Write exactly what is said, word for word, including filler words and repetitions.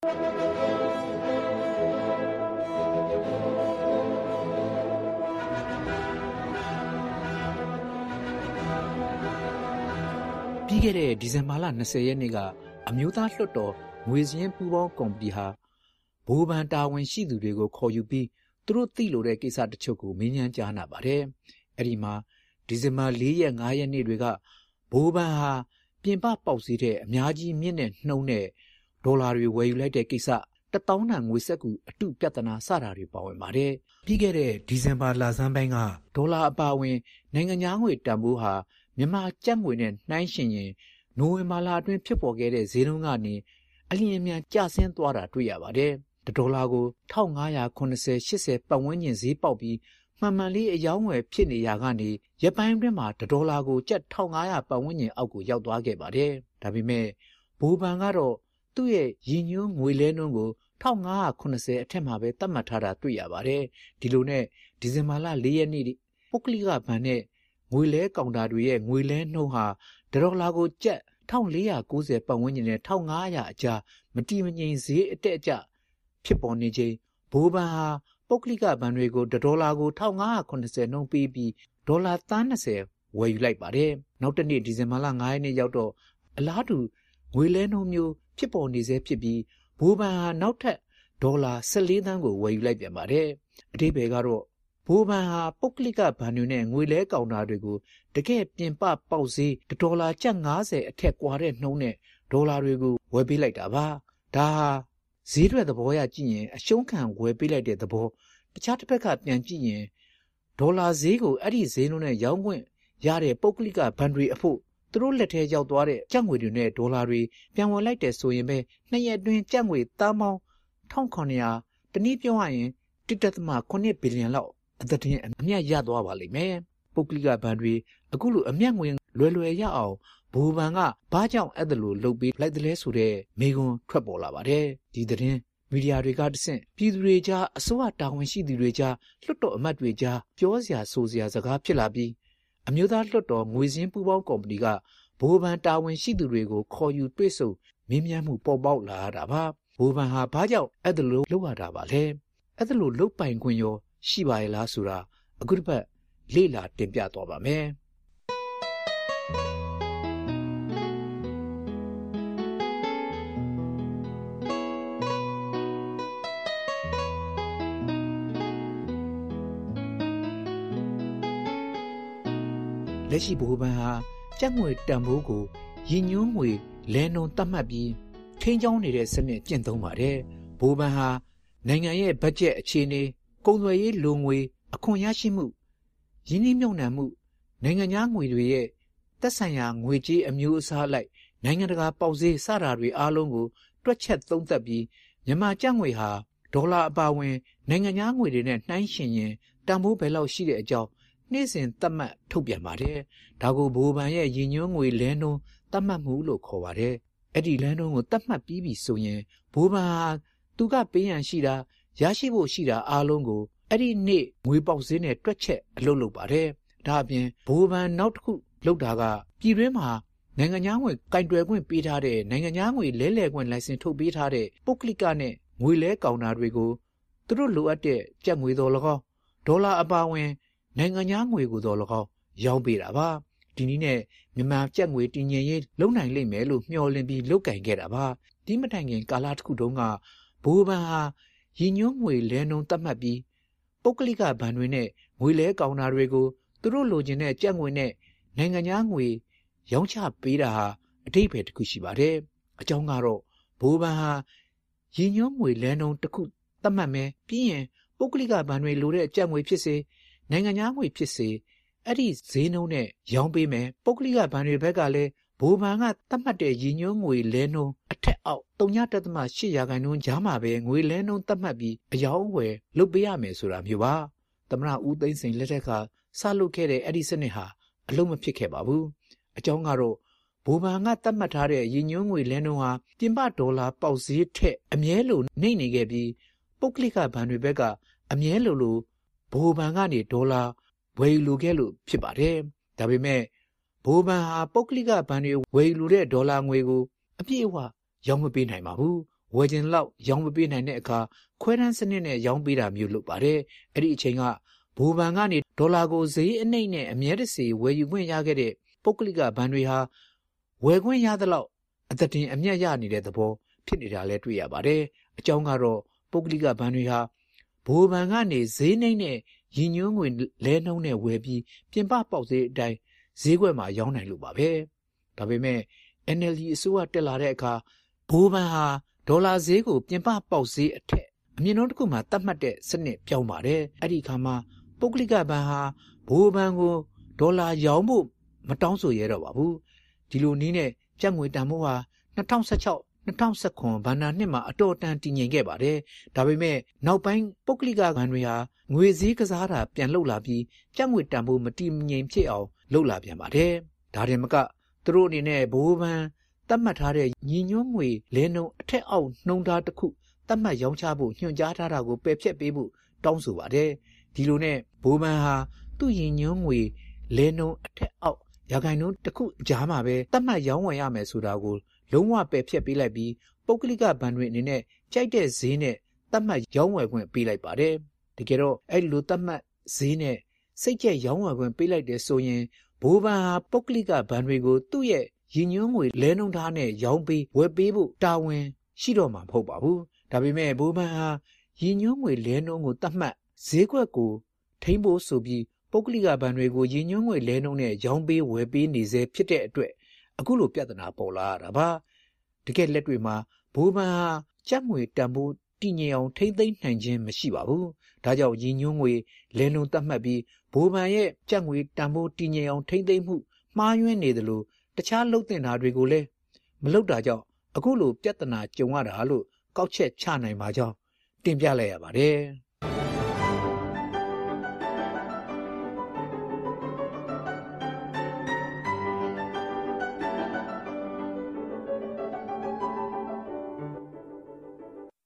ပြီးခဲ့တဲ့ဒီဇင်ဘာလ၂၀ရက်နေ့ကအမျိုးသားလွှတ်တော်ငွေစည်းပူးပေါင်းကော်မတီဟာဘိုးဘန်တာဝန်ရှိသူတွေကိုခေါ်ယူပြီးသူတို့သိလိုတဲ့ကိစ္စတချို့ကိုမေးမြန်းကြားနာပါတယ်။အဲ့ဒီမှာဒီဇင်ဘာ၄ရက်၅ရက်နေ့တွေကဘိုးဘန်ဟာပြင်ပပေါက်စည်းတဲ့အများကြီးမြင့်တဲ့နှုံးနဲ့ဒေါ်လာတွေဝယ်ယူလိုက်တဲ့ကိစ္စတသောင်းတန်ငွေစက်ကူအတုပြဿနာစတာတွေပါဝင်ပါတယ်။ပြီးခဲ့တဲ့ဒီဇင်ဘာလဆန်းပိုင်းကဒေါ်လာအပါအဝင်နိုင်ငံခြားငွေတန်ဖိုးဟာမြန်မာကျပ်ငွေနဲ့နှိုင်းယှဉ်ရင်နိုဝင်ဘာလအတွင်းဖြစ်ပေါ်ခဲ့တဲ့ဈေးနှုန်းကနေအလျင်အမြန်ကျဆင်းသွားတာတွေ့ရပါတယ်။ဒေါ်လာကို၁၅၇၀ ၈၀ပတ်ဝန်းကျင်ဈေးပေါက်ပြီးမှန်မှန်လေးအယောင်းဝယ်ဖြစ်နေရကနေရပိုင်းအတွင်းမှာဒေါ်လာကိုကျပ်၁၅၀၀ပတ်ဝန်းကျင်အောက်ကိုရောက်သွားခဲ့ပါတယ်။ဒါပေမဲ့ဘိုးဘန်ကတော့သူ့ရဲ့ရည်ညွှန်းငွေလဲနှုန်းကို၁၅၇၀အထက်မှာပဲသတ်မှတ်ထားတာတွေ့ရပါတယ်။ဒီလိုနဲ့ဒီဇင်ဘာလ၄ရက်နေ့ပုဂ္ဂလိကဘဏ်နဲ့ငွေလဲကောင်တာတွေရဲ့ငွေလဲနှုန်းဟာဒေါ်လာကိုကျပ်၁၄၉၀ပတ်ဝန်းကျင်နဲ့၁၅၀၀အကြားမတီမငြိမ်ဈေးအတက်အကျဖြစ်ပေါ်နေချိန်ဘိုးဘန်ဟာပုဂ္ဂလိကဘဏ်တွေကိုဒေါ်လာကို၁၅၇၀နှုန်းပေးပြီးဒေါ်လာသန်း၂၀ဝယ်ယူလိုက်ပါတယ်။နောက်တစ်နေ့ဒီဇင်ဘာလ၅ရက်နေ့ရောက်တော့အလားတူငွေလဲနှုန်းမျိုးဖြစ်ပေါ်နေစေဖြစ်ပြီးဘိုးဘန်ဟာနောက်ထပ်ဒေါ်လာ၁၄သန်းကိုဝယ်ယူလိုက်ပြန်ပါတယ်။အဓိပ္ပာယ်ကတော့ဘိုးဘန်ဟာပုဂ္ဂလိကဘဏ်တွေနဲ့ငွေလဲကောင်တာတွေကိုတကယ်ပြင်ပပေါက်ဈေးဒေါ်လာကျပ်၅၀အထက်ကွာတဲ့နှုန်းနဲ့ဒေါ်လာတွေကိုဝယ်ပေးလိုက်တာပါ။ဒါဟာဈေးထွက်သဘောရကြည့်ရင်အရှုံးခံဝယ်ပေးလိုက်တဲ့သဘောတခြားတစ်ဖက်ကပြန်ကြည့်ရင်ဒေါ်လာဈေးကိုအဲ့ဒီဈေးနှုန်းနဲ့ရောင်းခွင့်ရတဲ့ပုဂ္ဂလိကဘဏ်တွေအဖို့သူတို့လက်ထဲရောက်သွားတဲ့ကျပ်ငွေတွေနဲ့ဒေါ်လာတွေပြန်ဝင်လိုက်တယ်ဆိုရင်ပဲနှစ်ရက်အတွင်းကျပ်ငွေသန်းပေါင်း၁၇၀၀တနည်းပြောရရင်၁.၇ဘီလီယံလောက်အသက်တင်အမြတ်ရသွားပါလိမ့်မယ်။ပုဂ္ဂလိကဘဏ်တွေအခုလိုအမြတ်ငွေလွယ်လွယ်ရအောင်ဘိုးဘန်ကဘာကြောင့်အဲ့ဒါလိုလုပ်ပေးလိုက်တယ်လဲဆိုတဲ့မေးခွန်းထွက်ပေါ်လာပါတယ်။ဒီသတင်းမီဒီယာတွေကတဆင့်ပြည်သူတွေကြားအစိုးရတာဝန်ရှိသူတွေကြားလွှတ်တော်အမတ်တွေကြားပြောစရာဆိုစရာစကားဖြစ်လာပြီးအမျိုးသားလွှတ်တော်ငွေစည်းပူးပေါင်းကော်မတီကဘိုးဘန်တာဝန်ရှိသူတွေကိုခေါ်ယူတွေ့ဆုံမေးမြန်းမှုပေါ်ပေါက်လာတာပါ။ဘိုးဘန်ဟာဘာကြောင့်အဲ့ဒါလိုလုပ်ရတာပါလဲ။အဲ့ဒါလိုလုပ်ပိုင်ခွင့်ရောရှိပါရဲ့လားဆိုတာအခုတစ်ပတ်လေ့လာတင်ပြသွားပါမယ်။လက်ရှိဘိုးဘန်ဟာကျပ်ငွေတန်ဖိုးကိုရည်ညွှန်းငွေလဲနှုန်းသတ်မှတ်ပြီးထိန်းကျောင်းနေတဲ့စနစ်ကျင့်သုံးပါတယ်။ဘိုးဘန်ဟာနိုင်ငံရဲ့ဘတ်ဂျက်အခြေအနေကုန်သွယ်ရေးလိုငွေအခွန်ရရှိမှုရင်းနှီးမြှုပ်နှံမှုနိုင်ငံခြားငွေတွေရဲ့သက်ဆိုင်ရာငွေကြေးအမျိုးအစားအလိုက်နိုင်ငံတကာပေါက်ဈေးစတာတွေအားလုံးကိုတွက်ချက်သုံးသပ်ပြီးမြန်မာကျပ်ငွေဟာဒေါ်လာအပါအဝင်နိုင်ငံခြားငွေတွေနဲ့နှိုင်းယှဉ်ရင်တန်ဖိုးဘယ်လောက်ရှိတဲ့အကြောင်းနေ့စဉ်သတ်မှတ်ထုတ်ပြန်ပါတယ်။ဒါကိုဘိုးဘန်ရဲ့ရည်ညွှန်းငွေလဲနှုန်းသတ်မှတ်မှုလို့ခေါ်ပါတယ်။အဲ့ဒီလဲနှုန်းကိုသတ်မှတ်ပြီးပြီဆိုရင်ဘိုးဘန်ဟာသူကပေးရန်ရှိတာရရှိဖို့ရှိတာအားလုံးကိုအဲ့ဒီနေ့ငွေပေါက်ဈေးနဲ့တွက်ချက်အလုပ်လုပ်ပါတယ်။ဒါအပြင်ဘိုးဘန်နောက်တစ်ခုလုပ်တာကပြည်တွင်းမှာနိုင်ငံခြားငွေကင်တွယ်ခွင့်ပေးထားတဲ့နိုင်ငံခြားငွေလဲလှယ်ခွင့်လိုင်စင်ထုတ်ပေးထားတဲ့ပုဂ္ဂလိကနဲ့ငွေလဲကောင်တာတွေကိုသူတို့လိုအပ်တဲ့ကျပ်ငွေတော်၎င်းဒေါ်လာအပါအဝင်နိုင်ငံခြားငွေကိုတော်၎င်းရောင်းပေးတာပါ။ဒီနည်းနဲ့မြန်မာကျပ်ငွေတည်ငြိမ်ရေးလုပ်နိုင်လိမ့်မယ်လို့မျှော်လင့်ပြီးလုပ်ကင်ခဲ့တာပါ။ဒီမတိုင်ခင်ကာလတစ်ခုတုန်းကဘိုးဘန်ဟာရည်ညွှန်းငွေလဲနှုန်းသတ်မှတ်ပြီးပုဂ္ဂလိကဘဏ်တွေနဲ့ငွေလဲကောင်တာတွေကိုသူတို့လိုချင်တဲ့ကျပ်ငွေနဲ့နိုင်ငံခြားငွေရောင်းချပေးတာဟာအဓိပ္ပာယ်တစ်ခုရှိပါတယ်။အကြောင်းကတော့ဘိုးဘန်ဟာရည်ညွှန်းငွေလဲနှုန်းတစ်ခုသတ်မှတ်မယ်ပြီးရင်ပုဂ္ဂလိကဘဏ်တွေလိုတဲ့ကျပ်ငွေဖြစ်စေနိုင်ငံခြားငွေဖြစ်စေအဲ့ဒီဈေးနှုန်းနဲ့ရောင်းပေးမယ်ပုဂ္ဂလိကဘဏ်တွေဘက်ကလည်းဘိုးဘန်ကသတ်မှတ်တဲ့ရည်ညွှန်းငွေလဲနှုန်းအထက်အောက် ဝ.၈ ရာခိုင်နှုန်းကြားမှာပဲငွေလဲနှုန်းသတ်မှတ်ပြီးအယောင်းအဝယ်လုပ်ပေးရမယ်ဆိုတာမျိုးပါသမ္မတဦးသိန်းစိန်လက်ထက်ကစလုပ်ခဲ့တဲ့အဲ့ဒီစနစ်ဟာအလုံးမဖြစ်ခဲ့ပါဘူးအကြောင်းကတော့ဘိုးဘန်ကသတ်မှတ်ထားတဲ့ရည်ညွှန်းငွေလဲနှုန်းဟာပြင်ပဒေါ်လာပေါက်ဈေးထက်အမြဲလိုနှိမ့်နေခဲ့ပြီးပုဂ္ဂလိကဘဏ်တွေဘက်ကအမြဲလိုလိုဘိုးဘန်ကနေဒေါ်လာဝယ်ယူလိုခဲ့လို့ဖြစ်ပါတယ်ဒါပေမဲ့ဘိုးဘန်ဟာပုဂ္ဂလိကဘဏ်တွေဝယ်ယူလိုတဲ့ဒေါ်လာငွေကိုအပြည့်အဝရောင်းမပေးနိုင်ပါဘူးဝဝယ်ခြင်းလောက်ရောင်းမပေးနိုင်တဲ့အခါခွဲတမ်းစနစ်နဲ့ရောင်းပေးတာမျိုးလုပ်ပါတယ်။အဲ့ဒီအချိန်ကဘိုးဘဏ်ကနေဒေါ်လာကိုဈေးအနှိမ့်နဲ့အမြဲတစေဝယ်ယူခွင့်ရခဲ့တဲ့ပုဂ္ဂလိကဘဏ်တွေဟာဝယ်ခွင့်ရသလောက်အသက်တင်အမြတ်ရနေတဲ့သဘောဖြစ်နေတာလည်းတွေ့ရပါတယ်။အကြောင်းကတော့ပုဂ္ဂလိကဘဏ်တွေဟာဘိုးဘဏ်ကနေဈေးနှိမ့်နဲ့ရည်ညွှန်းငွေလဲနှုန်းနဲ့ဝယ်ပြီးပြင်ပပေါက်ဈေးအတိုင်းဈေးကွက်မှာရောင်းနိုင်လို့ပါပဲ။ဒါပေမဲ့ အန် အယ် ဒီ အစိုးရတက်လာတဲ့အခါဘိုးဘဏ်ဟာဒေါ်လာဈေးကိုပြင်ပပေါက်ဈေးအထက်အမြင့်နှုန်းတစ်ခုမှသတ်မှတ်တဲ့စနစ်ပြောင်းပါတယ်။အဲ့ဒီအခါမှာပုဂ္ဂလိကဘဏ်ဟာဘိုးဘဏ်ကိုဒေါ်လာရောင်းဖို့မတောင်းဆိုရတော့ပါဘူး။ဒီလိုနည်းနဲ့ကျပ်ငွေတန်ဖိုးဟာ၂၀၁၆ ၂၀၁၇ဘဏ္ဍာနှစ်မှာအတော်တန်တည်ငြိမ်ခဲ့ပါတယ်။ဒါပေမဲ့နောက်ပိုင်းပုဂ္ဂလိကဘဏ်တွေဟာငွေဈေးကစားတာပြန်လှုပ်လာပြီးကျပ်ငွေတန်ဖိုးမတည်ငြိမ်ဖြစ်အောင်လှုပ်လာပြန်ပါတယ်။ဒါတင်မကသူတို့အနေနဲ့ဘိုးဘဏ်သတ်မှတ်ထားတဲ့ညီညွှန်းငွေလဲနှုန်းအထက်အောက်နှုန်းထားတစ်ခုသတ်မှတ်ရောင်းချဖို့ညွှန်ကြားထားတာကိုပယ်ဖျက်ပေးဖို့တောင်းဆိုပါတယ်။ဒီလိုနဲ့ဘိုးဘဏ်ဟာသူ့ညီညွှန်းငွေလဲနှုန်းအထက်အောက်ရာခိုင်နှုန်းတစ်ခုကြားမှာပဲသတ်မှတ်ရောင်းဝယ်ရမယ်ဆိုတာကိုလုံးဝပယ်ဖျက်ပေးလိုက်ပြီးပုဂ္ဂလိကဘဏ်တွေအနေနဲ့ကြိုက်တဲ့ဈေးနဲ့သတ်မှတ်ရောင်းဝယ်ခွင့်ပေးလိုက်ပါတယ်။တကယ်တော့အဲ့လိုသတ်မှတ်ဈေးနဲ့စိတ်ကြိုက်ရောင်းဝယ်ခွင့်ပေးလိုက်တဲ့ဆိုရင်ဘိုးဘဏ်ဟာပုဂ္ဂလိကဘဏ်တွေကိုသူ့ရဲ့ရည်ညွှန်းငွေလဲနှုန်းထားနဲ့ရောင်းပေးဝယ်ပေးဖို့တာဝန်ရှိတော့မှာမဟုတ်ပါဘူး။ဒါပေမဲ့ဘိုးဘဏ်ဟာရည်ညွှန်းငွေလဲနှုန်းကိုသတ်မှတ်ဈေးကွက်ကိုထိန်းဖို့ဆိုပြီးပုဂ္ဂလိကဘဏ်တွေကိုရည်ညွှန်းငွေလဲနှုန်းနဲ့ရောင်းပေးဝယ်ပေးနေစေဖြစ်တဲ့အတွက်အခုလိုပြဿနာပေါ်လာရတာပါ။တကယ်လက်တွေ့မှာဘိုးဘဏ်ဟာကျပ်ငွေတန်ဖိုးတည်ငြိမ်အောင်ထိမ့်သိမ်းနိုင်ခြင်းမရှိပါဘူး။ဒါကြောင့်ရည်ညွှန်းငွေလဲနှုန်းသတ်မှတ်ပြီးဘိုးဘဏ်ရဲ့ကျပ်ငွေတန်ဖိုးတည်ငြိမ်အောင်ထိမ့်သိမ်းမှုမှားယွင်းနေသလိုတခြားလှုပ်တင်တာတွေကိုလည်းမလုပ်တာကြောင့်အခုလိုပြဿနာကြုံရတာလို့ကောက်ချက်ချနိုင်ပါကြောင်းတင်ပြလိုက်ရပါတယ်။